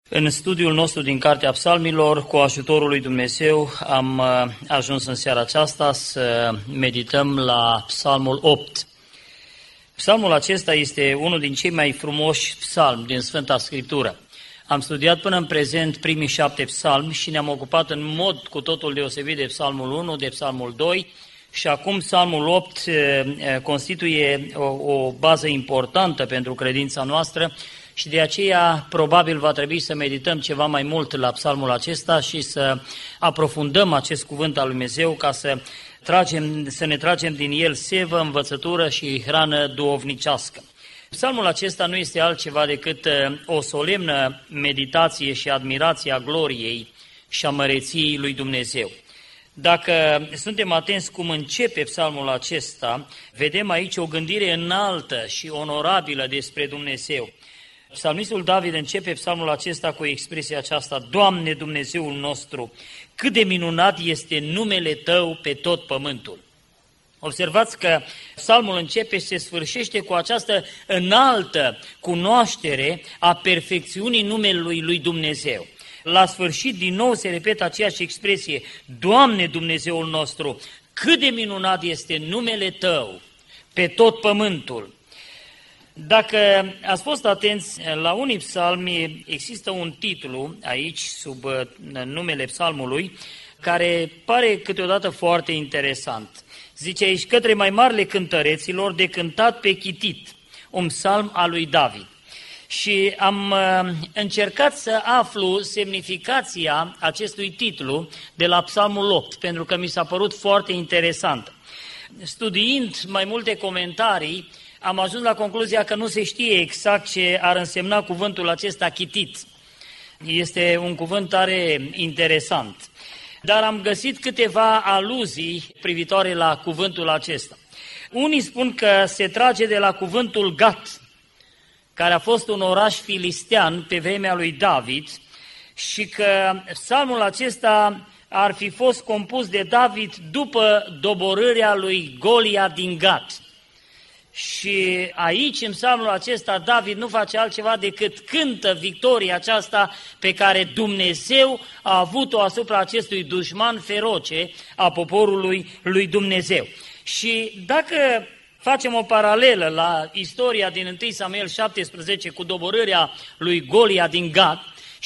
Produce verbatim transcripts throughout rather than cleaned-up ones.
În studiul nostru din Cartea Psalmilor, cu ajutorul lui Dumnezeu, am ajuns în seara aceasta să medităm la Psalmul opt. Psalmul acesta este unul din cei mai frumoși psalmi din Sfânta Scriptură. Am studiat până în prezent primii șapte psalmi și ne-am ocupat în mod cu totul deosebit de Psalmul unu, de Psalmul doi și acum Psalmul opt constituie o, o bază importantă pentru credința noastră și de aceea probabil va trebui să medităm ceva mai mult la psalmul acesta și să aprofundăm acest cuvânt al lui Dumnezeu ca să, tragem, să ne tragem din el sevă, învățătură și hrană duhovnicească. Psalmul acesta nu este altceva decât o solemnă meditație și admirație a gloriei și a măreției lui Dumnezeu. Dacă suntem atenți cum începe psalmul acesta, vedem aici o gândire înaltă și onorabilă despre Dumnezeu. Psalmistul David începe psalmul acesta cu expresia aceasta: Doamne Dumnezeul nostru, cât de minunat este numele Tău pe tot pământul. Observați că psalmul începe și se sfârșește cu această înaltă cunoaștere a perfecțiunii numelui lui Dumnezeu. La sfârșit, din nou, se repetă aceeași expresie: Doamne Dumnezeul nostru, cât de minunat este numele Tău pe tot pământul. Dacă ați fost atenți, la unii psalmi există un titlu aici, sub numele psalmului, care pare câteodată foarte interesant. Zice aici: către mai marile cântăreților de cântat pe chitit, un psalm al lui David. Și am încercat să aflu semnificația acestui titlu de la Psalmul opt, pentru că mi s-a părut foarte interesant. Studiind mai multe comentarii, am ajuns la concluzia că nu se știe exact ce ar însemna cuvântul acesta chitit. Este un cuvânt tare interesant. Dar am găsit câteva aluzii privitoare la cuvântul acesta. Unii spun că se trage de la cuvântul Gat, care a fost un oraș filistean pe vremea lui David, și că psalmul acesta ar fi fost compus de David după doborârea lui Golia din Gat. Și aici, în psalmul acesta, David nu face altceva decât cântă victoria aceasta pe care Dumnezeu a avut-o asupra acestui dușman feroce a poporului lui Dumnezeu. Și dacă facem o paralelă la istoria din întâi Samuel șaptesprezece cu doborârea lui Golia din Gat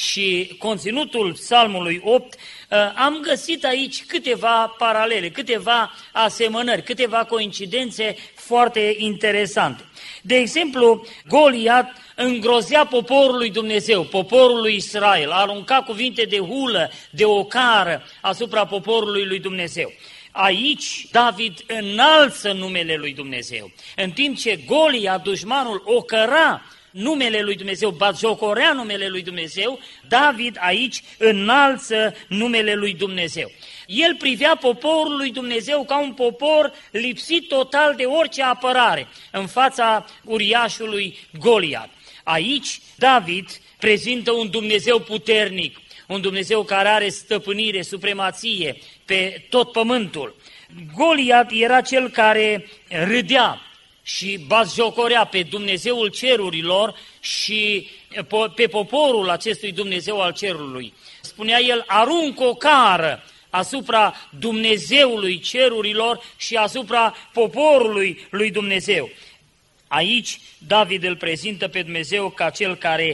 și conținutul psalmului opt, am găsit aici câteva paralele, câteva asemănări, câteva coincidențe foarte interesante. De exemplu, Goliat îngrozea poporul lui Dumnezeu, poporul lui Israel, arunca cuvinte de hulă, de ocară asupra poporului lui Dumnezeu. Aici David înalță numele lui Dumnezeu, în timp ce Goliat, dușmanul, ocăra numele lui Dumnezeu, batjocorea numele lui Dumnezeu, David aici înalță numele lui Dumnezeu. El privea poporul lui Dumnezeu ca un popor lipsit total de orice apărare în fața uriașului Goliat. Aici David prezintă un Dumnezeu puternic, un Dumnezeu care are stăpânire, supremație pe tot pământul. Goliat era cel care râdea și batjocorea pe Dumnezeul cerurilor și pe poporul acestui Dumnezeu al cerului. Spunea el: arunc o cară asupra Dumnezeului cerurilor și asupra poporului lui Dumnezeu. Aici David îl prezintă pe Dumnezeu ca cel care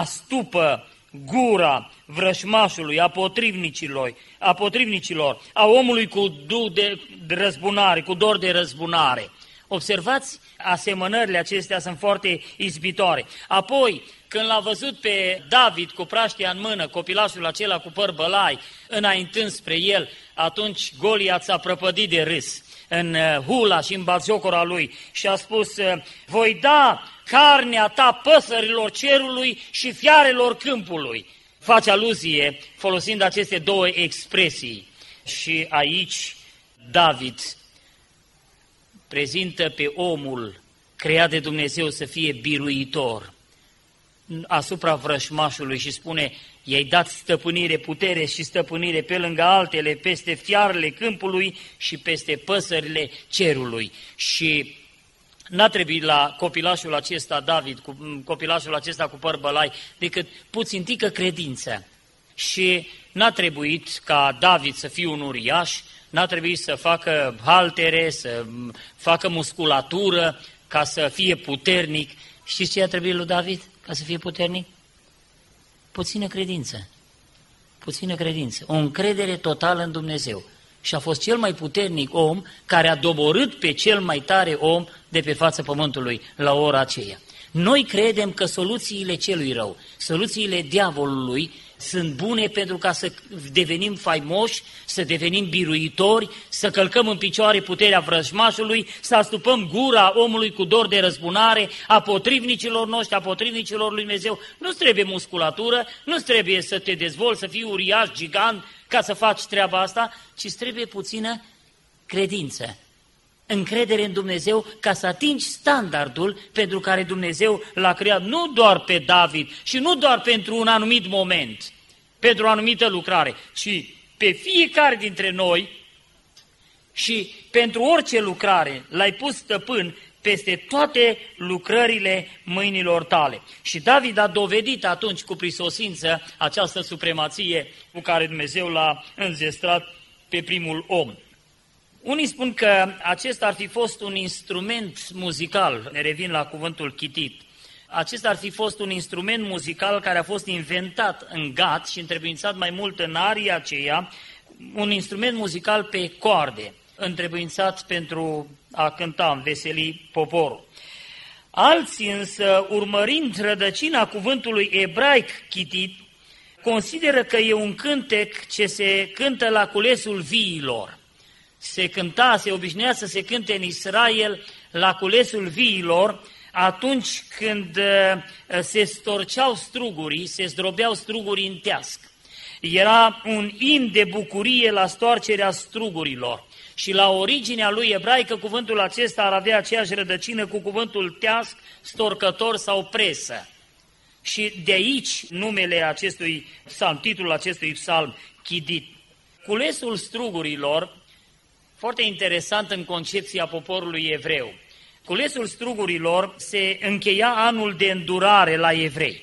astupă gura vrășmașului, a potrivnicilor, a potrivnicilor, a omului cu duh de răzbunare, cu dor de răzbunare. Observați, asemănările acestea sunt foarte izbitoare. Apoi, când l-a văzut pe David cu praștia în mână, copilașul acela cu păr bălai, înaintând spre el, atunci Goliat s-a prăpădit de râs în hula și în batjocora lui și a spus: voi da carnea ta păsărilor cerului și fiarelor câmpului. Face aluzie folosind aceste două expresii. Și aici David prezintă pe omul creat de Dumnezeu să fie biruitor asupra vrășmașului și spune: i-ai dat stăpânire, putere și stăpânire pe lângă altele, peste fiarele câmpului și peste păsările cerului. Și N-a trebuit la copilașul acesta David, cu, copilașul acesta cu păr bălai, decât puțintică credință. Și n-a trebuit ca David să fie un uriaș, n-a trebuit să facă haltere, să facă musculatură, ca să fie puternic. Știți ce a trebuit lui David ca să fie puternic? Puțină credință. Puțină credință. O încredere totală în Dumnezeu. Și a fost cel mai puternic om care a doborât pe cel mai tare om de pe fața pământului la ora aceea. Noi credem că soluțiile celui rău, soluțiile diavolului sunt bune pentru ca să devenim faimoși, să devenim biruitori, să călcăm în picioare puterea vrăjmașului, să astupăm gura omului cu dor de răzbunare, a potrivnicilor noștri, a potrivnicilor lui Dumnezeu. Nu-ți trebuie musculatură, nu-ți trebuie să te dezvolți, să fii uriaș, gigant, ca să faci treaba asta, ci îți trebuie puțină credință, încredere în Dumnezeu, ca să atingi standardul pentru care Dumnezeu l-a creat nu doar pe David și nu doar pentru un anumit moment, pentru o anumită lucrare, ci pe fiecare dintre noi și pentru orice lucrare l-ai pus stăpân peste toate lucrările mâinilor tale. Și David a dovedit atunci cu prisosință această supremație cu care Dumnezeu l-a înzestrat pe primul om. Unii spun că acesta ar fi fost un instrument muzical, ne revin la cuvântul chitit, acesta ar fi fost un instrument muzical care a fost inventat în Gat și întrebuințat mai mult în aria aceea, un instrument muzical pe coarde, întrebuințat pentru a cânta, înveseli poporul. Alții însă, urmărind rădăcina cuvântului ebraic chitit, consideră că e un cântec ce se cântă la culesul viilor. Se cânta, se obișnuia să se cânte în Israel la culesul viilor atunci când se storceau strugurii, se zdrobeau strugurii în teasc. Era un imn de bucurie la stoarcerea strugurilor. Și la originea lui ebraică cuvântul acesta ar avea aceeași rădăcină cu cuvântul teasc, storcător sau presă. Și de aici numele acestui psalm, titlul acestui psalm, Chidit. Culesul strugurilor, foarte interesant în concepția poporului evreu. Culesul strugurilor se încheia anul de îndurare la evrei.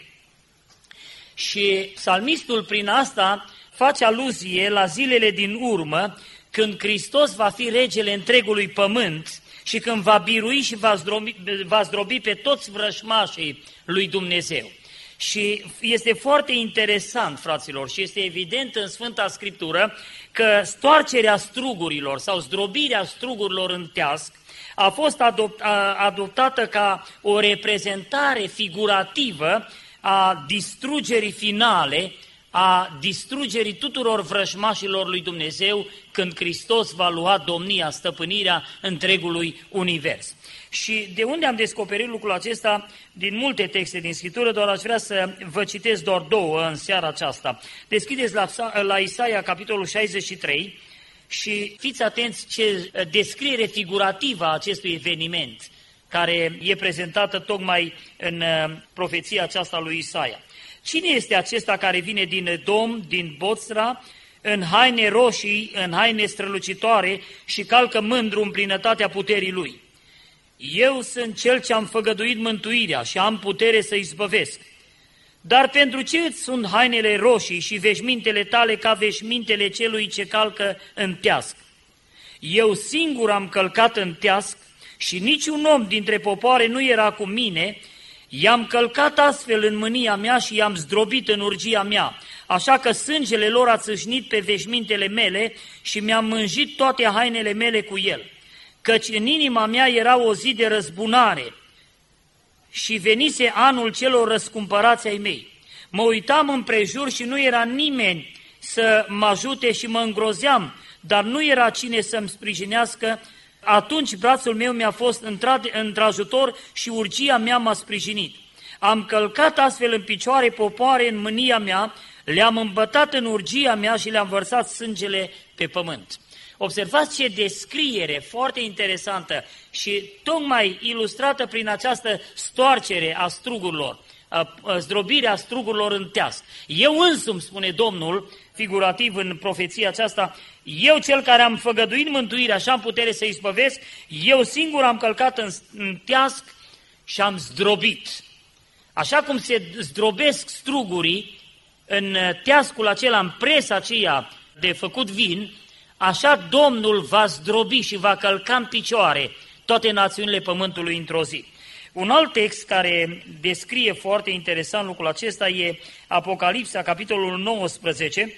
Și psalmistul prin asta face aluzie la zilele din urmă, când Hristos va fi regele întregului pământ și când va birui și va zdrobi, va zdrobi pe toți vrăjmașii lui Dumnezeu. Și este foarte interesant, fraților, și este evident în Sfânta Scriptură că stoarcerea strugurilor sau zdrobirea strugurilor în teasc a fost adopt, a, adoptată ca o reprezentare figurativă a distrugerii finale, a distrugerii tuturor vrăjmașilor lui Dumnezeu când Hristos va lua domnia, stăpânirea întregului univers. Și de unde am descoperit lucrul acesta? Din multe texte din Scriptură, doar aș vrea să vă citesc doar două în seara aceasta. Deschideți la, la Isaia, capitolul șaizeci și trei, și fiți atenți ce descriere figurativă a acestui eveniment, care e prezentată tocmai în profeția aceasta lui Isaia. Cine este acesta care vine din Edom, din Boțra, în haine roșii, în haine strălucitoare și calcă mândru în plinătatea puterii lui? Eu sunt cel ce am făgăduit mântuirea și am putere să izbăvesc. Dar pentru ce îți sunt hainele roșii și veșmintele tale ca veșmintele celui ce calcă în teasc? Eu singur am călcat în teasc și niciun om dintre popoare nu era cu mine. I-am călcat astfel în mânia mea și i-am zdrobit în urgia mea, așa că sângele lor a țâșnit pe veșmintele mele și mi-am mânjit toate hainele mele cu el. Căci în inima mea era o zi de răzbunare și venise anul celor răscumpărați ai mei. Mă uitam împrejur și nu era nimeni să mă ajute și mă îngrozeam, dar nu era cine să-mi sprijinească. Atunci brațul meu mi-a fost într-ajutor și urgia mea m-a sprijinit. Am călcat astfel în picioare popoare în mânia mea, le-am îmbătat în urgia mea și le-am vărsat sângele pe pământ. Observați ce descriere foarte interesantă și tocmai ilustrată prin această stoarcere a strugurilor. zdrobirea strugurilor în teasc. Eu însumi, spune Domnul, figurativ în profeția aceasta, eu cel care am făgăduit mântuirea și am putere să-i spăvesc, eu singur am călcat în, în teasc și am zdrobit. Așa cum se zdrobesc strugurii în teascul acela, în presa aceea de făcut vin, așa Domnul va zdrobi și va călca în picioare toate națiunile pământului într-o zi. Un alt text care descrie foarte interesant lucrul acesta e Apocalipsa, capitolul nouăsprezece,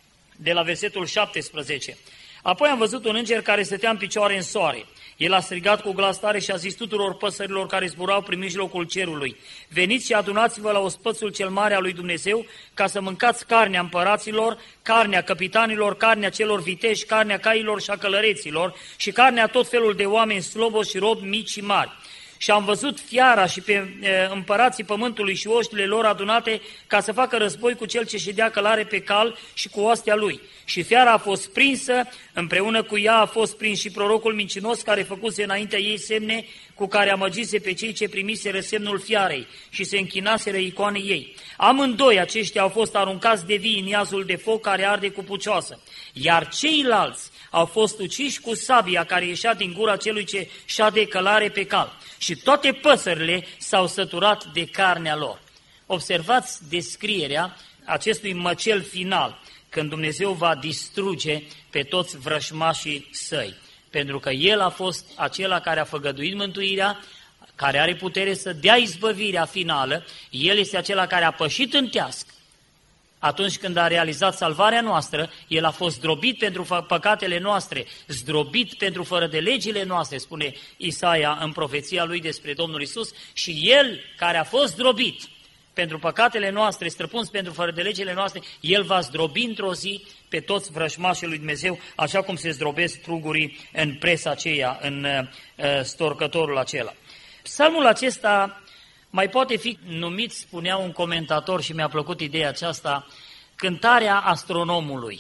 de la versetul șaptesprezece. Apoi am văzut un înger care stătea în picioare în soare. El a strigat cu glas tare și a zis tuturor păsărilor care zburau prin mijlocul cerului: veniți și adunați-vă la ospățul cel mare al lui Dumnezeu, ca să mâncați carnea împăraților, carnea capitanilor, carnea celor viteși, carnea cailor și a călăreților și carnea tot felul de oameni slobozi și robi mici și mari. Și am văzut fiara și pe e, împărații pământului și oștile lor adunate ca să facă război cu cel ce ședea călare pe cal și cu oastea lui. Și fiara a fost prinsă, împreună cu ea a fost prins și prorocul mincinos care făcuse înaintea ei semne cu care amăgise pe cei ce primiseră semnul fiarei și se închinaseră icoanei ei. Amândoi aceștia au fost aruncați de vii în iazul de foc care arde cu pucioasă, iar ceilalți au fost uciși cu sabia care ieșea din gura celui ce șade călare pe cal. Și toate păsările s-au săturat de carnea lor. Observați descrierea acestui măcel final, când Dumnezeu va distruge pe toți vrășmașii săi. Pentru că El a fost acela care a făgăduit mântuirea, care are putere să dea izbăvirea finală. El este acela care a pășit în teasc. Atunci când a realizat salvarea noastră, El a fost zdrobit pentru păcatele noastre, zdrobit pentru fără de legile noastre, spune Isaia în profeția lui despre Domnul Isus, și El care a fost zdrobit pentru păcatele noastre, străpuns pentru fără de legile noastre, El va zdrobi într-o zi pe toți vrăjmașii lui Dumnezeu, așa cum se zdrobesc strugurii în presa aceea, în uh, storcătorul acela. Psalmul acesta mai poate fi numit, spunea un comentator și mi-a plăcut ideea aceasta, cântarea astronomului.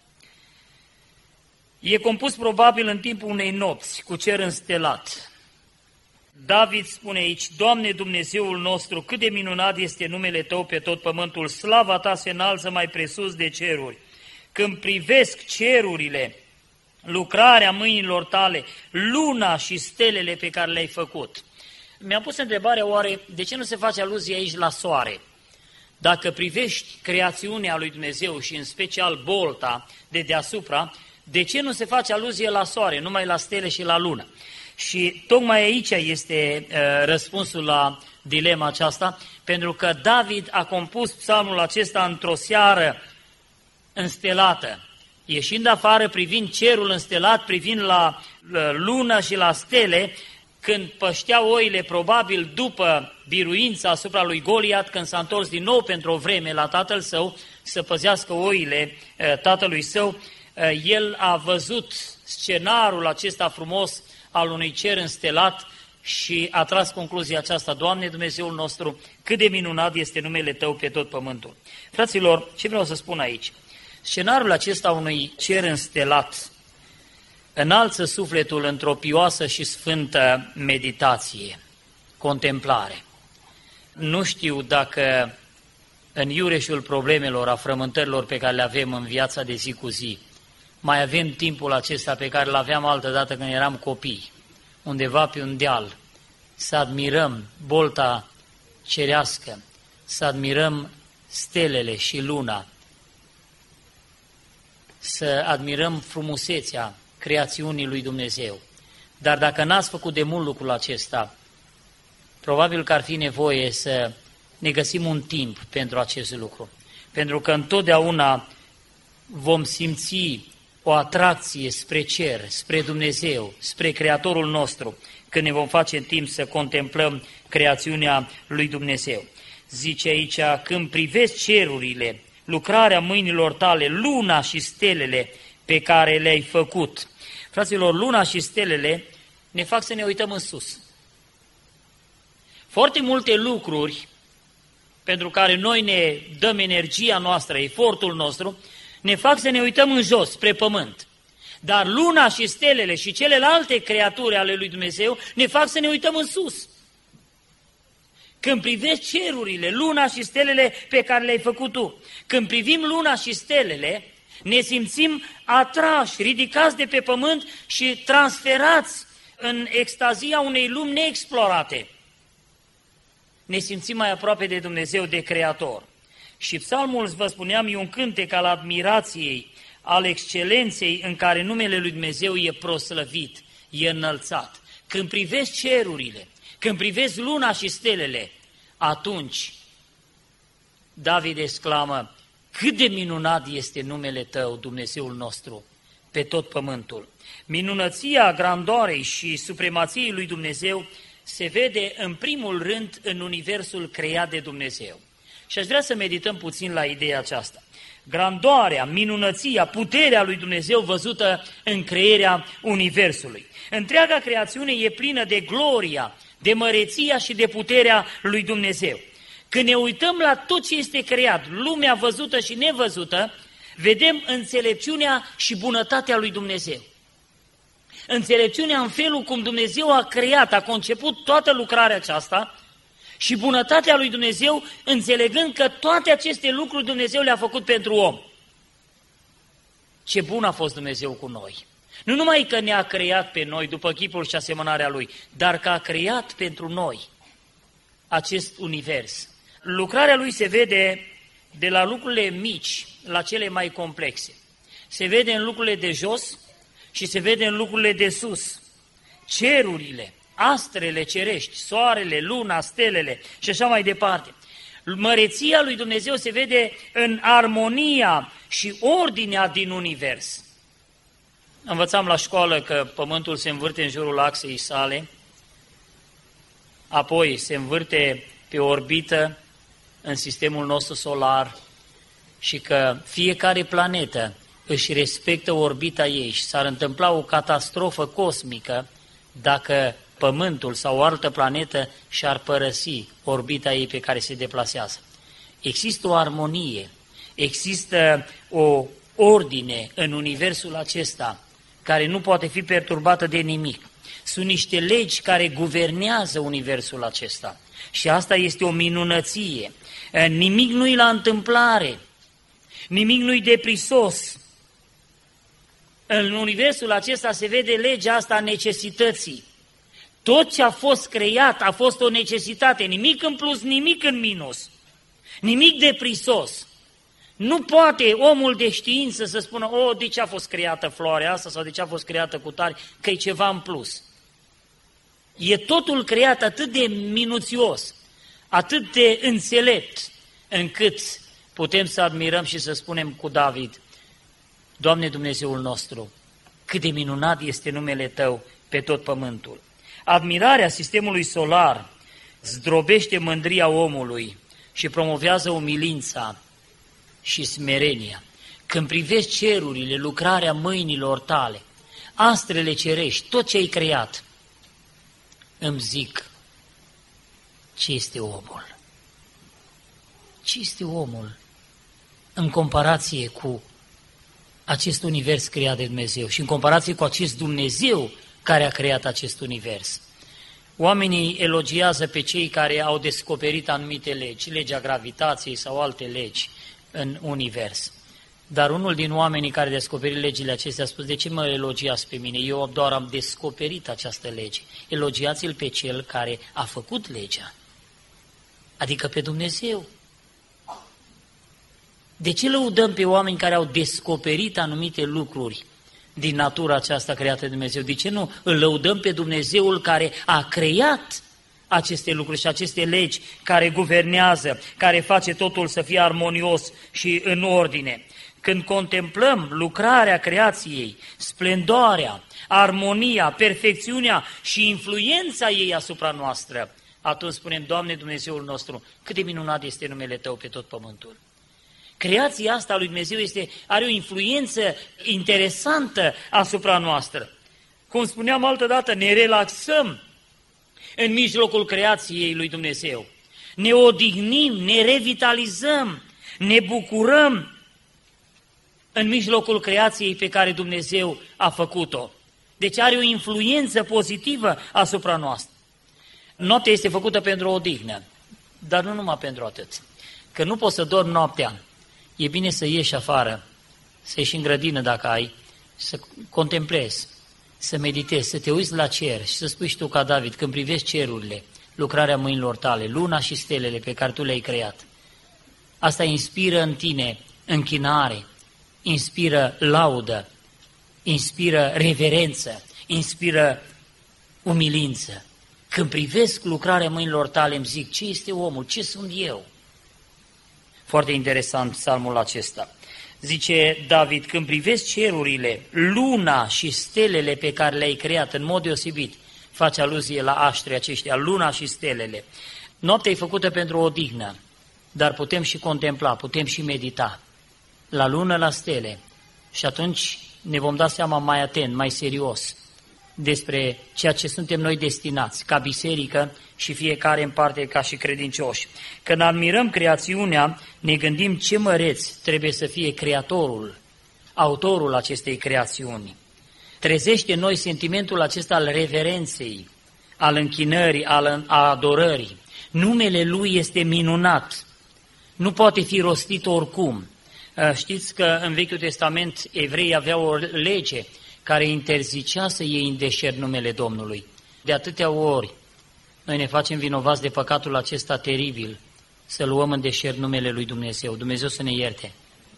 E compus probabil în timpul unei nopți, cu cer înstelat. David spune aici: Doamne Dumnezeul nostru, cât de minunat este numele Tău pe tot pământul, slava Ta se înalță mai presus de ceruri. Când privesc cerurile, lucrarea mâinilor Tale, luna și stelele pe care le-ai făcut. Mi-a pus întrebarea, oare de ce nu se face aluzie aici la soare? Dacă privești creațiunea lui Dumnezeu și în special bolta de deasupra, de ce nu se face aluzie la soare, numai la stele și la lună? Și tocmai aici este uh, răspunsul la dilema aceasta, pentru că David a compus psalmul acesta într-o seară înstelată, ieșind afară, privind cerul înstelat, privind la uh, lună și la stele, când pășteau oile, probabil după biruința asupra lui Goliat, când s-a întors din nou pentru o vreme la tatăl său, să păzească oile uh, tatălui său, uh, el a văzut scenarul acesta frumos al unui cer înstelat și a tras concluzia aceasta: Doamne Dumnezeul nostru, cât de minunat este numele Tău pe tot pământul. Fraților, ce vreau să spun aici? Scenariul acesta unui cer înstelat înalță sufletul într-o pioasă și sfântă meditație, contemplare. Nu știu dacă în iureșul problemelor, a frământărilor pe care le avem în viața de zi cu zi, mai avem timpul acesta pe care îl aveam altădată când eram copii, undeva pe un deal, să admirăm bolta cerească, să admirăm stelele și luna, să admirăm frumusețea creațiunii lui Dumnezeu. Dar dacă n-ați făcut de mult lucrul acesta, probabil că ar fi nevoie să ne găsim un timp pentru acest lucru. Pentru că întotdeauna vom simți o atracție spre cer, spre Dumnezeu, spre Creatorul nostru, când ne vom face în timp să contemplăm creațiunea lui Dumnezeu. Zice aici: când privesc cerurile, lucrarea mâinilor Tale, luna și stelele pe care le-ai făcut. Fraților, luna și stelele ne fac să ne uităm în sus. Foarte multe lucruri pentru care noi ne dăm energia noastră, efortul nostru, ne fac să ne uităm în jos, spre pământ. Dar luna și stelele și celelalte creaturi ale lui Dumnezeu ne fac să ne uităm în sus. Când privești cerurile, luna și stelele pe care le-ai făcut tu, când privim luna și stelele, ne simțim atrași, ridicați de pe pământ și transferați în extazia unei lumi neexplorate. Ne simțim mai aproape de Dumnezeu, de Creator. Și psalmul, vă spuneam, e un cântec al admirației, al excelenței în care numele lui Dumnezeu e proslăvit, e înălțat. Când privești cerurile, când privești luna și stelele, atunci David exclamă: cât de minunat este numele Tău, Dumnezeul nostru, pe tot pământul. Minunăția grandoarei și supremației lui Dumnezeu se vede în primul rând în universul creat de Dumnezeu. Și aș vrea să medităm puțin la ideea aceasta. Grandoarea, minunăția, puterea lui Dumnezeu văzută în crearea universului. Întreaga creațiune e plină de gloria, de măreția și de puterea lui Dumnezeu. Când ne uităm la tot ce este creat, lumea văzută și nevăzută, vedem înțelepciunea și bunătatea lui Dumnezeu. Înțelepciunea în felul cum Dumnezeu a creat, a conceput toată lucrarea aceasta și bunătatea lui Dumnezeu înțelegând că toate aceste lucruri Dumnezeu le-a făcut pentru om. Ce bun a fost Dumnezeu cu noi! Nu numai că ne-a creat pe noi după chipul și asemănarea Lui, dar că a creat pentru noi acest univers. Lucrarea Lui se vede de la lucrurile mici la cele mai complexe. Se vede în lucrurile de jos și se vede în lucrurile de sus. Cerurile, astrele cerești, soarele, luna, stelele și așa mai departe. Măreția lui Dumnezeu se vede în armonia și ordinea din univers. Învățam la școală că Pământul se învârte în jurul axei sale, apoi se învârte pe orbită în sistemul nostru solar și că fiecare planetă își respectă orbita ei și s-ar întâmpla o catastrofă cosmică dacă Pământul sau o altă planetă și-ar părăsi orbita ei pe care se deplasează. Există o armonie, există o ordine în universul acesta care nu poate fi perturbată de nimic. Sunt niște legi care guvernează universul acesta și asta este o minunăție. Nimic nu-i la întâmplare, nimic nu-i deprisos. În universul acesta se vede legea asta a necesității. Tot ce a fost creat a fost o necesitate, nimic în plus, nimic în minus, nimic deprisos. Nu poate omul de știință să spună: o, de ce a fost creată floarea asta sau de ce a fost creată cutare, că e ceva în plus. E totul creat atât de minuțios, atât de înțelept, încât putem să admirăm și să spunem cu David: Doamne Dumnezeul nostru, cât de minunat este numele Tău pe tot pământul. Admirarea sistemului solar zdrobește mândria omului și promovează umilința și smerenia. Când privești cerurile, lucrarea mâinilor tale, astrele cerești, tot ce ai creat, îmi zic: ce este omul? Ce este omul în comparație cu acest univers creat de Dumnezeu și în comparație cu acest Dumnezeu care a creat acest univers? Oamenii elogiază pe cei care au descoperit anumite legi, legea gravitației sau alte legi în univers. Dar unul din oamenii care a descoperit legile acestea a spus: de ce mă elogiați pe mine? Eu doar am descoperit această lege. Elogiați-l pe cel care a făcut legea, adică pe Dumnezeu. De ce lăudăm pe oameni care au descoperit anumite lucruri din natura aceasta creată de Dumnezeu? De ce nu îl lăudăm pe Dumnezeul care a creat aceste lucruri și aceste legi care guvernează, care face totul să fie armonios și în ordine? Când contemplăm lucrarea creației, splendoarea, armonia, perfecțiunea și influența ei asupra noastră, atunci spunem: Doamne Dumnezeul nostru, cât de minunat este numele Tău pe tot pământul. Creația asta lui Dumnezeu este, are o influență interesantă asupra noastră. Cum spuneam altădată, ne relaxăm în mijlocul creației lui Dumnezeu. Ne odihnim, ne revitalizăm, ne bucurăm în mijlocul creației pe care Dumnezeu a făcut-o. Deci are o influență pozitivă asupra noastră. Noaptea este făcută pentru o odihnă. dar nu numai pentru atât. Că nu poți să dormi noaptea. E bine să ieși afară, să ieși în grădină dacă ai, să contemplezi, să meditezi, să te uiți la cer și să spui și tu ca David, când privești cerurile, lucrarea mâinilor tale, luna și stelele pe care tu le-ai creat. Asta inspiră în tine închinare, inspiră laudă, inspiră reverență, inspiră umilință. Când privesc lucrarea mâinilor tale, îmi zic, ce este omul, ce sunt eu? Foarte interesant psalmul acesta. Zice David, când privesc cerurile, luna și stelele pe care le-ai creat, în mod deosebit, face aluzie la aștrii aceștia, luna și stelele. Noaptea e făcută pentru o odihnă, dar putem și contempla, putem și medita la lună, la stele. Și atunci ne vom da seama mai atent, mai serios despre ceea ce suntem noi destinați, ca biserică și fiecare în parte ca și credincioși. Când admirăm creațiunea, ne gândim ce măreț trebuie să fie creatorul, autorul acestei creațiuni. Trezește în noi sentimentul acesta al reverenței, al închinării, al adorării. Numele Lui este minunat, nu poate fi rostit oricum. Știți că în Vechiul Testament evreii aveau o lege care interzicea să iei în deșert numele Domnului. De atâtea ori noi ne facem vinovați de păcatul acesta teribil, să luăm în deșert numele lui Dumnezeu. Dumnezeu să ne ierte.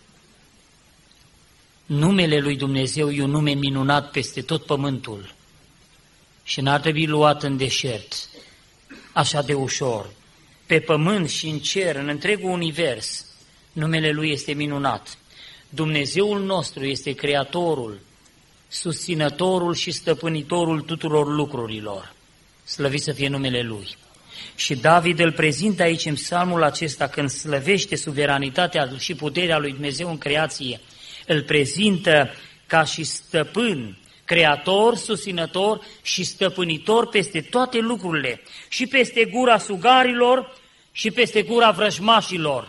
Numele lui Dumnezeu e un nume minunat peste tot pământul și n-ar trebui luat în deșert așa de ușor. Pe pământ și în cer, în întregul univers, numele Lui este minunat. Dumnezeul nostru este Creatorul, susținătorul și stăpânitorul tuturor lucrurilor. Slăvit să fie numele Lui. Și David îl prezintă aici în psalmul acesta, când slăvește suveranitatea și puterea lui Dumnezeu în creație, îl prezintă ca și stăpân, creator, susținător și stăpânitor peste toate lucrurile, și peste gura sugarilor și peste gura vrăjmașilor.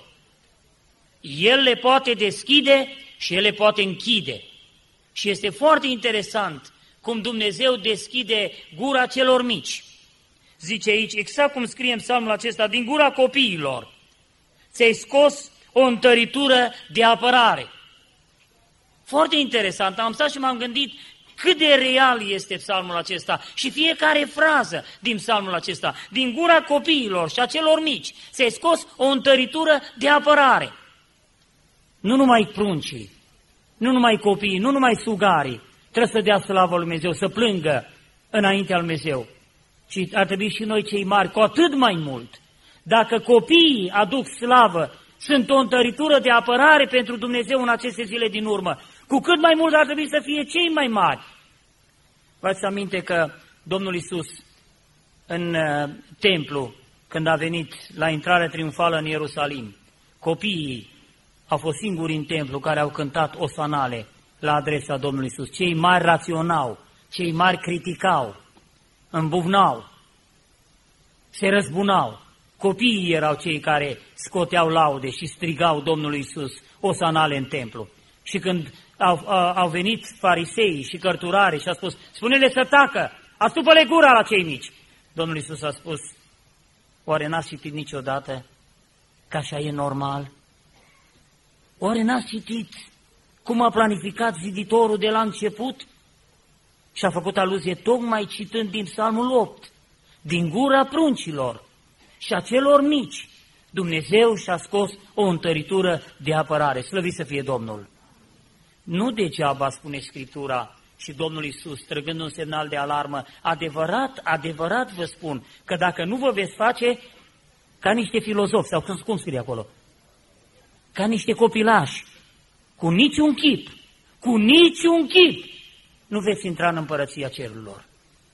El le poate deschide și El le poate închide. Și este foarte interesant cum Dumnezeu deschide gura celor mici. Zice aici, exact cum scrie în psalmul acesta, din gura copiilor ți-ai scos o întăritură de apărare. Foarte interesant, am stat și m-am gândit cât de real este psalmul acesta și fiecare frază din psalmul acesta, din gura copiilor și a celor mici, ți-ai scos o întăritură de apărare. Nu numai pruncii, nu numai copiii, nu numai sugarii trebuie să dea slavă lui Dumnezeu, să plângă înaintea lui Dumnezeu, ci ar trebui și noi cei mari, cu atât mai mult. Dacă copiii aduc slavă, sunt o întăritură de apărare pentru Dumnezeu în aceste zile din urmă, cu cât mai mult ar trebui să fie cei mai mari. Vă-ați aminte că Domnul Iisus în uh, templu, când a venit la intrarea triumfală în Ierusalim, copiii au fost singuri în templu care au cântat osanale la adresa Domnului Iisus. Cei mari raționau, cei mari criticau, îmbuvnau, se răzbunau. Copiii erau cei care scoteau laude și strigau Domnului Iisus osanale în templu. Și când au, au, au venit fariseii și cărturarii și a spus, spune-le să tacă, astupă-le gura la cei mici. Domnul Iisus a spus, oare n-ați citit niciodată că așa e normal? Oare n-ați citit cum a planificat ziditorul de la început? Și a făcut aluzie tocmai citând din Psalmul opt, din gura pruncilor și a celor mici, Dumnezeu și-a scos o întăritură de apărare. Slăvit să fie Domnul! Nu degeaba spune Scriptura și Domnul Iisus, trăgând un semnal de alarmă, adevărat, adevărat vă spun, că dacă nu vă veți face ca niște filozofi, sau cum scrie acolo, ca niște copilași, cu niciun chip, cu niciun chip, nu veți intra în împărăția cerurilor.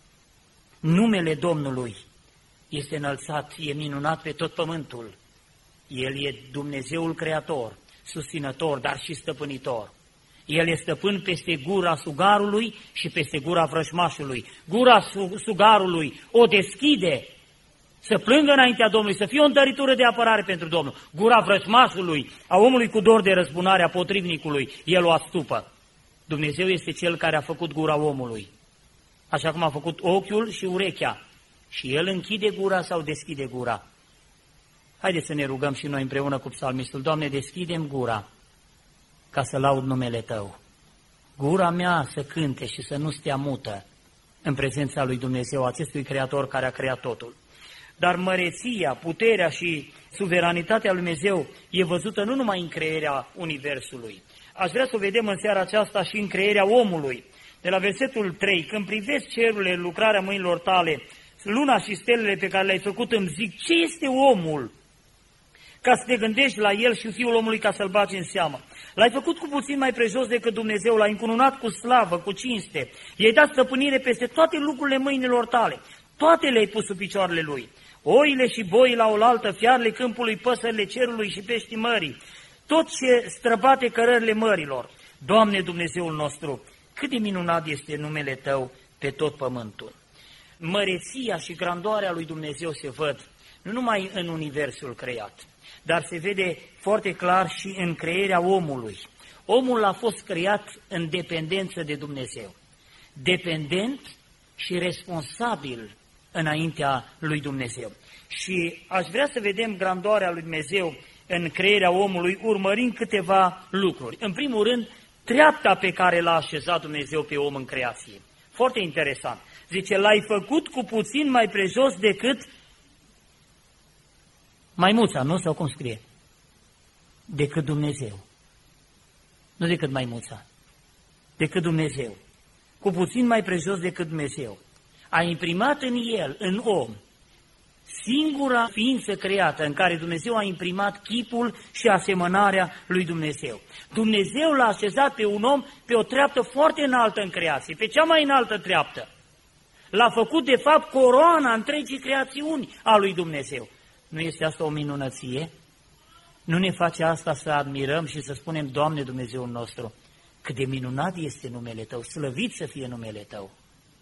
Numele Domnului este înălțat, e minunat pe tot pământul. El e Dumnezeul Creator, susținător, dar și stăpânitor. El e stăpân peste gura sugarului și peste gura vrăjmașului. Gura sugarului o deschide să plângă înaintea Domnului, să fie o întăritură de apărare pentru Domnul. Gura vrăjmașului, a omului cu dor de răzbunare, a potrivnicului, el o astupă. Dumnezeu este Cel care a făcut gura omului, așa cum a făcut ochiul și urechea. Și El închide gura sau deschide gura. Haideți să ne rugăm și noi împreună cu psalmistul. Doamne, deschide-mi gura ca să laud numele Tău. Gura mea să cânte și să nu stea mută în prezența lui Dumnezeu, acestui Creator care a creat totul. Dar măreția, puterea și suveranitatea lui Dumnezeu e văzută nu numai în crearea Universului. Aș vrea să o vedem în seara aceasta și în crearea omului. De la versetul trei, când privesc cerurile, lucrarea mâinilor tale, luna și stelele pe care le-ai făcut, îmi zic, ce este omul? Ca să te gândești la el și fiul omului ca să-l bagi în seamă. L-ai făcut cu puțin mai prejos decât Dumnezeu, l-ai încununat cu slavă, cu cinste, i-ai dat stăpânire peste toate lucrurile mâinilor tale, toate le-ai pus sub picioarele lui. Oile și boii la oaltă, fiarele câmpului, păsările cerului și peștii mării, tot ce străbate cărările mărilor. Doamne Dumnezeul nostru, cât de minunat este numele Tău pe tot pământul. Măreția și grandoarea lui Dumnezeu se văd nu numai în universul creat, dar se vede foarte clar și în crearea omului. Omul a fost creat în dependență de Dumnezeu, dependent și responsabil înaintea lui Dumnezeu. Și aș vrea să vedem grandoarea lui Dumnezeu în crearea omului, urmărind câteva lucruri. În primul rând, treapta pe care l-a așezat Dumnezeu pe om în creație. Foarte interesant. Zice, l-ai făcut cu puțin mai prejos decât maimuța, nu? Sau cum scrie? Decât Dumnezeu. Nu decât maimuța. Decât Dumnezeu. Cu puțin mai prejos decât Dumnezeu. A imprimat în el, în om, singura ființă creată în care Dumnezeu a imprimat chipul și asemănarea lui Dumnezeu. Dumnezeu l-a așezat pe un om pe o treaptă foarte înaltă în creație, pe cea mai înaltă treaptă. L-a făcut, de fapt, coroana întregii creațiuni a lui Dumnezeu. Nu este asta o minunăție? Nu ne face asta să admirăm și să spunem, Doamne Dumnezeul nostru, cât de minunat este numele Tău, slăvit să fie numele Tău.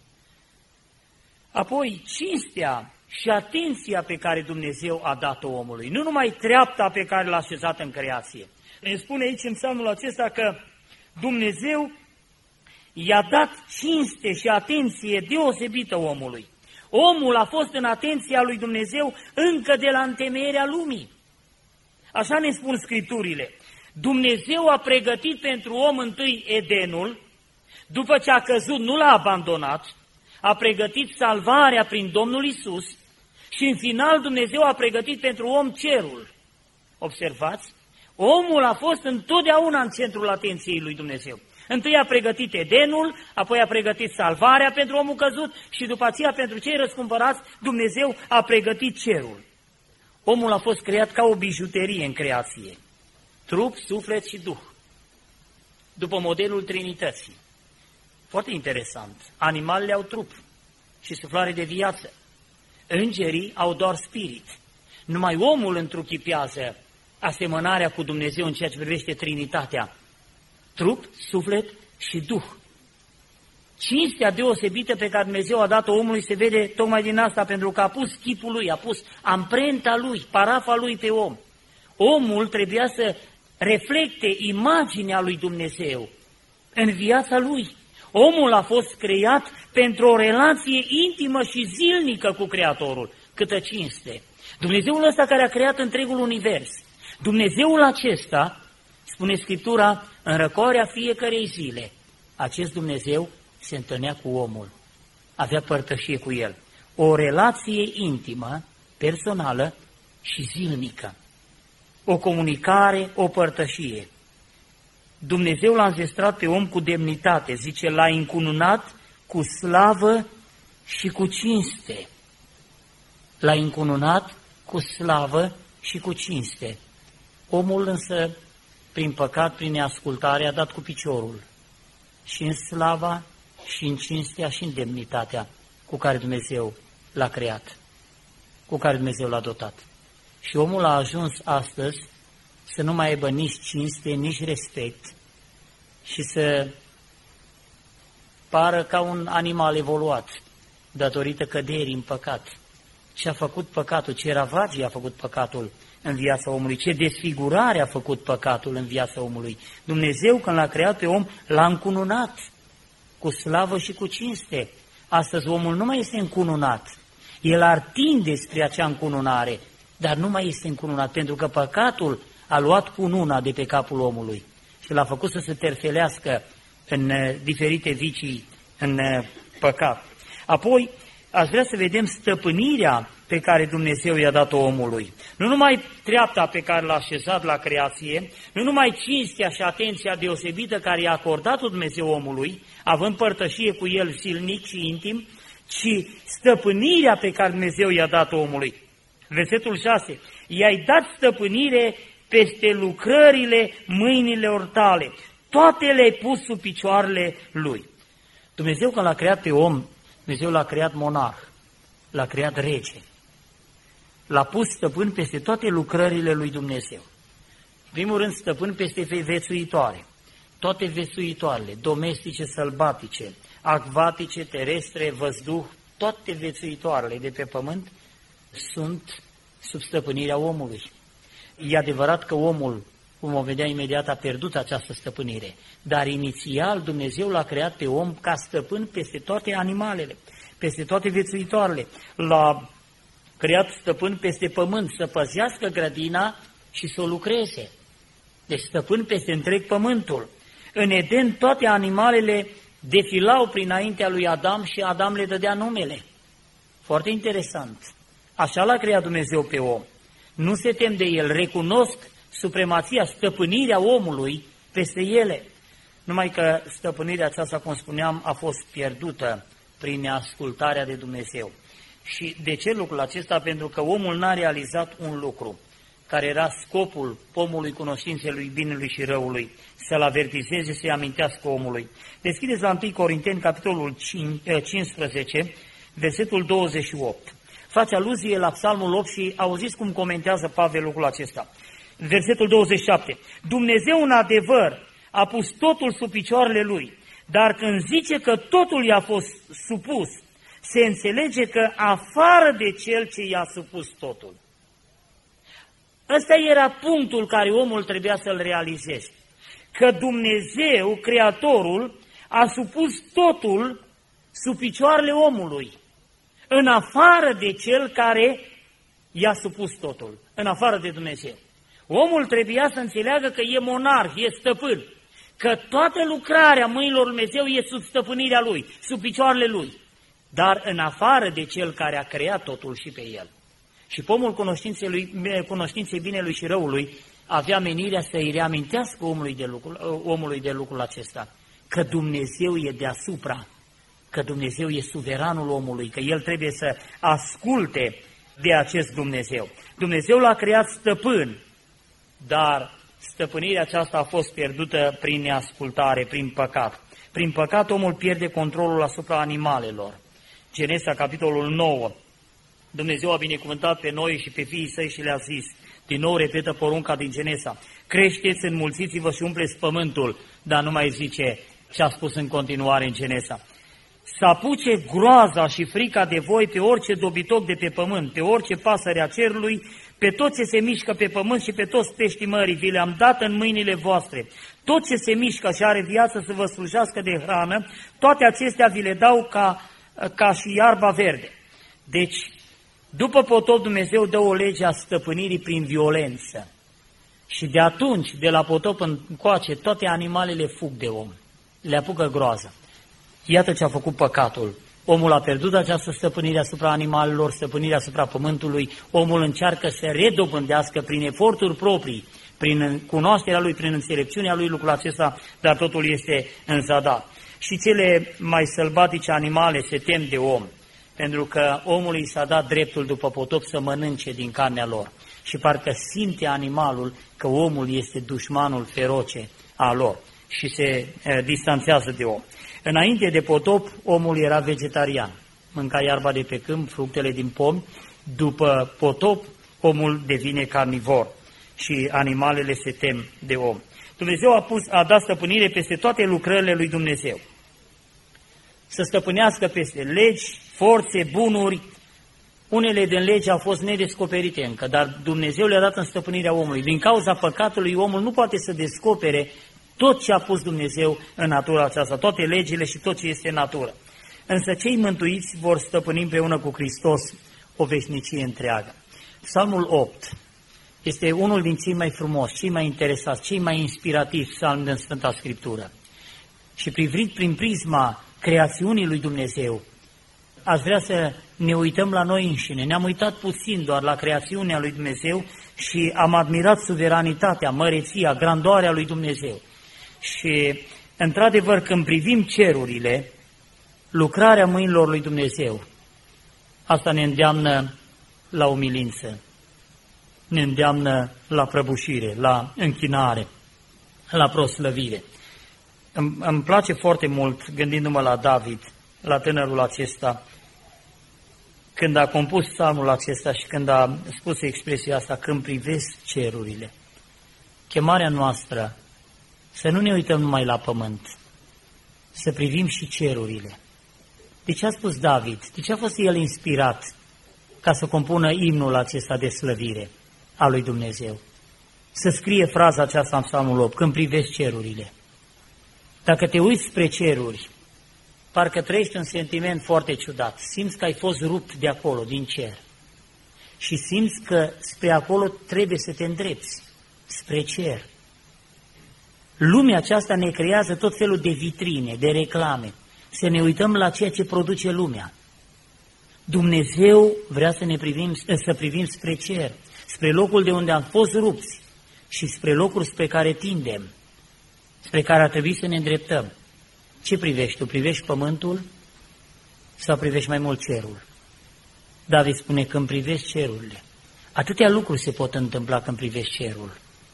Apoi, cinstea și atenția pe care Dumnezeu a dat-o omului, nu numai treapta pe care l-a așezat în creație. Ne spune aici în psalmul acesta că Dumnezeu i-a dat cinste și atenție deosebită omului. Omul a fost în atenția lui Dumnezeu încă de la întemeierea lumii. Așa ne spun Scripturile. Dumnezeu a pregătit pentru om întâi Edenul, după ce a căzut nu l-a abandonat, a pregătit salvarea prin Domnul Isus și în final Dumnezeu a pregătit pentru om cerul. Observați? Omul a fost întotdeauna în centrul atenției lui Dumnezeu. Întâi a pregătit Edenul, apoi a pregătit salvarea pentru omul căzut și după aceea pentru cei răscumpărați Dumnezeu a pregătit cerul. Omul a fost creat ca o bijuterie în creație. Trup, suflet și duh. După modelul Trinității. Foarte interesant. Animalele au trup și suflare de viață. Îngerii au doar spirit. Numai omul întruchipează asemănarea cu Dumnezeu în ceea ce privește Trinitatea. Trup, suflet și duh. Cinstea deosebită pe care Dumnezeu a dat-o omului se vede tocmai din asta, pentru că a pus chipul lui, a pus amprenta lui, parafa lui pe om. Omul trebuia să reflecte imaginea lui Dumnezeu în viața lui. Omul a fost creat pentru o relație intimă și zilnică cu Creatorul. Câtă cinste! Dumnezeul ăsta care a creat întregul univers, Dumnezeul acesta, spune Scriptura, în răcoarea fiecărei zile, acest Dumnezeu se întâlnea cu omul, avea părtășie cu el, o relație intimă, personală și zilnică, o comunicare, o părtășie. Dumnezeu l-a înzestrat pe om cu demnitate, zice, l-a încununat cu slavă și cu cinste. L-a încununat cu slavă și cu cinste. Omul însă, prin păcat, prin neascultare, a dat cu piciorul și în slava, și în cinstea, și în demnitatea cu care Dumnezeu l-a creat, cu care Dumnezeu l-a dotat. Și omul a ajuns astăzi să nu mai aibă nici cinste, nici respect și să pară ca un animal evoluat datorită căderii în păcat. Ce a făcut păcatul, ce ravagie a făcut păcatul în viața omului, ce desfigurare a făcut păcatul în viața omului. Dumnezeu, când l-a creat pe om, l-a încununat cu slavă și cu cinste. Astăzi omul nu mai este încununat, el ar tinde spre acea încununare, dar nu mai este încununat, pentru că păcatul a luat cununa de pe capul omului și l-a făcut să se terfelească în diferite vicii, în păcat. Apoi, aș vrea să vedem stăpânirea pe care Dumnezeu i-a dat-o omului. Nu numai treapta pe care l-a așezat la creație, nu numai cinstea și atenția deosebită care i-a acordat-o Dumnezeu omului, având părtășie cu el silnic și intim, ci stăpânirea pe care Dumnezeu i-a dat-o omului. Versetul șase. I-ai dat stăpânire peste lucrările mâinilor tale. Toate le-ai pus sub picioarele lui. Dumnezeu, când l-a creat pe om, Dumnezeu l-a creat monarh, l-a creat rege. L-a pus stăpân peste toate lucrările lui Dumnezeu. În primul rând, stăpân peste vețuitoare. Toate vețuitoarele, domestice, sălbatice, acvatice, terestre, văzduh, toate vețuitoarele de pe pământ sunt sub stăpânirea omului. E adevărat că omul, cum o vedea imediat, a pierdut această stăpânire, dar inițial Dumnezeu l-a creat pe om ca stăpân peste toate animalele, peste toate viețuitoarele. L-a creat stăpân peste pământ, să păzească grădina și să o lucreze. Deci stăpân peste întreg pământul. În Eden toate animalele defilau prinaintea lui Adam și Adam le dădea numele. Foarte interesant. Așa l-a creat Dumnezeu pe om. Nu se tem de el, recunosc supremația, stăpânirea omului peste ele. Numai că stăpânirea aceasta, cum spuneam, a fost pierdută prin ascultarea de Dumnezeu. Și de ce lucrul acesta? Pentru că omul n-a realizat un lucru, care era scopul pomului cunoștinței lui binelui și răului, să-l avertizeze, să-i amintească omului. Deschideți la întâi Corinteni, capitolul cincisprezece, versetul douăzeci și opt. Face aluzie la Psalmul opt și auziți cum comentează Pavel lucrul acesta. Versetul douăzeci și șapte. Dumnezeu în adevăr a pus totul sub picioarele lui, dar când zice că totul i-a fost supus, se înțelege că afară de cel ce i-a supus totul. Ăsta era punctul care omul trebuia să-l realizeze. Că Dumnezeu, Creatorul, a supus totul sub picioarele omului, în afară de cel care i-a supus totul, în afară de Dumnezeu. Omul trebuia să înțeleagă că e monarh, e stăpân, că toată lucrarea mâinilor lui Dumnezeu e sub stăpânirea lui, sub picioarele lui, dar în afară de cel care a creat totul și pe el. Și pomul cunoștinței, lui, cunoștinței binelui și răului avea menirea să-i reamintească omului de, lucrul, omului de lucrul acesta, că Dumnezeu e deasupra, că Dumnezeu e suveranul omului, că el trebuie să asculte de acest Dumnezeu. Dumnezeu l-a creat stăpân, dar stăpânirea aceasta a fost pierdută prin neascultare, prin păcat. Prin păcat omul pierde controlul asupra animalelor. Genesa, capitolul nouă. Dumnezeu a binecuvântat pe noi și pe fiii săi și le-a zis, din nou repetă porunca din Genesa, creșteți, înmulțiți-vă și umpleți pământul, dar nu mai zice ce a spus în continuare în Genesa. Să apuce groaza și frica de voi pe orice dobitoc de pe pământ, pe orice pasăre a cerului, pe tot ce se mișcă pe pământ și pe toți peștii mării, vi le-am dat în mâinile voastre. Tot ce se mișcă și are viață să vă slujească de hrană, toate acestea vi le dau ca, ca și iarba verde. Deci, după potop, Dumnezeu dă o lege a stăpânirii prin violență. Și de atunci, de la potop încoace, toate animalele fug de om. Le apucă groază. Iată ce a făcut păcatul. Omul a pierdut această stăpânire asupra animalelor, stăpânirea asupra pământului. Omul încearcă să redobândească prin eforturi proprii, prin cunoașterea lui, prin înțelepciunea lui lucrul acesta, dar totul este în zadar. Și cele mai sălbatice animale se tem de om, pentru că omului s-a dat dreptul după potop să mănânce din carnea lor. Și parcă simte animalul că omul este dușmanul feroce a lor și se e, distanțează de om. Înainte de potop, omul era vegetarian, mânca iarba de pe câmp, fructele din pom. După potop, omul devine carnivor și animalele se tem de om. Dumnezeu a, pus, a dat stăpânire peste toate lucrările lui Dumnezeu. Să stăpânească peste legi, forțe, bunuri. Unele din legi au fost nedescoperite încă, dar Dumnezeu le-a dat în stăpânirea omului. Din cauza păcatului, omul nu poate să descopere tot ce a pus Dumnezeu în natura aceasta, toate legile și tot ce este în natură. Însă cei mântuiți vor stăpâni împreună cu Hristos o veșnicie întreagă. Psalmul opt este unul din cei mai frumoși, cei mai interesați, cei mai inspirativi psalmi din Sfânta Scriptură. Și privit prin prisma creațiunii lui Dumnezeu, aș vrea să ne uităm la noi înșine. Ne-am uitat puțin doar la creațiunea lui Dumnezeu și am admirat suveranitatea, măreția, grandoarea lui Dumnezeu. Și, într-adevăr, când privim cerurile, lucrarea mâinilor lui Dumnezeu, asta ne îndeamnă la umilință, ne îndeamnă la prăbușire, la închinare, la proslăvire. Îmi, îmi place foarte mult, gândindu-mă la David, la tânărul acesta, când a compus psalmul acesta și când a spus expresia asta, când privesc cerurile. Chemarea noastră, să nu ne uităm numai la pământ, să privim și cerurile. De ce a spus David? De ce a fost el inspirat ca să compună imnul acesta de slăvire a lui Dumnezeu? Să scrie fraza aceasta în Psalmul opt, când privesc cerurile. Dacă te uiți spre ceruri, parcă trăiești un sentiment foarte ciudat. Simți că ai fost rupt de acolo, din cer. Și simți că spre acolo trebuie să te îndrepți, spre cer. Lumea aceasta ne creează tot felul de vitrine, de reclame. Să ne uităm la ceea ce produce lumea. Dumnezeu vrea să ne privim, să privim spre cer, spre locul de unde am fost rupți și spre locuri spre care tindem, spre care ar trebui să ne îndreptăm. Ce privești? Tu privești pământul sau privești mai mult cerul? David spune, când privești cerurile. Atâtea lucruri se pot întâmpla când privești cerul.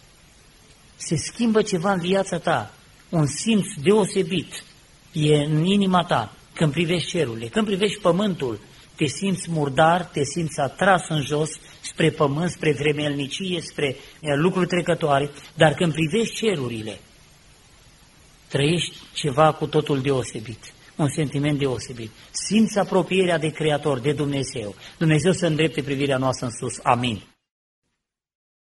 Se schimbă ceva în viața ta, un simț deosebit e în inima ta când privești cerurile. Când privești pământul, te simți murdar, te simți atras în jos spre pământ, spre vremelnicie, spre lucruri trecătoare, dar când privești cerurile, trăiești ceva cu totul deosebit, un sentiment deosebit. Simți apropierea de Creator, de Dumnezeu. Dumnezeu să îndrepte privirea noastră în sus. Amin.